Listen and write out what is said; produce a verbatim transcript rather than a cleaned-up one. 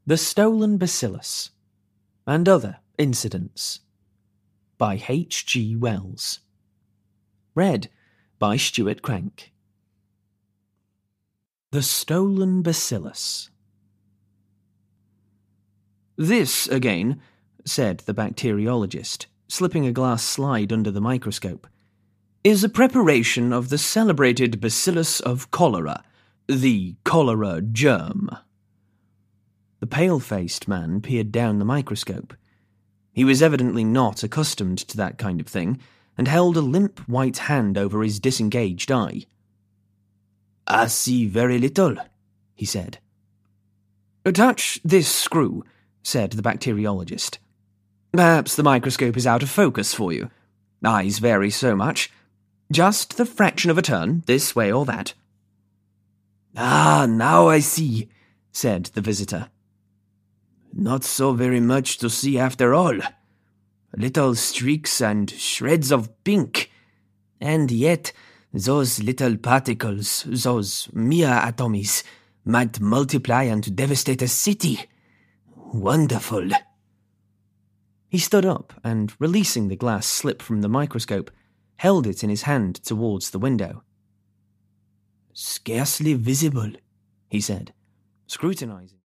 The Stolen Bacillus and Other Incidents by H G Wells. Read by Stuart Crank. The Stolen Bacillus. This, again, said the bacteriologist, slipping a glass slide under the microscope, is a preparation of the celebrated bacillus of cholera, the cholera germ. The pale-faced man peered down the microscope. He was evidently not accustomed to that kind of thing, and held a limp white hand over his disengaged eye. "I see very little," he said. "Touch this screw," said the bacteriologist. "Perhaps the microscope is out of focus for you. Eyes vary so much. Just the fraction of a turn, this way or that." "Ah, now I see," said the visitor. "Not so very much to see after all. Little streaks and shreds of pink. And yet, those little particles, those mere atomies, might multiply and devastate a city. Wonderful." He stood up and, releasing the glass slip from the microscope, held it in his hand towards the window. "Scarcely visible," he said, scrutinizing.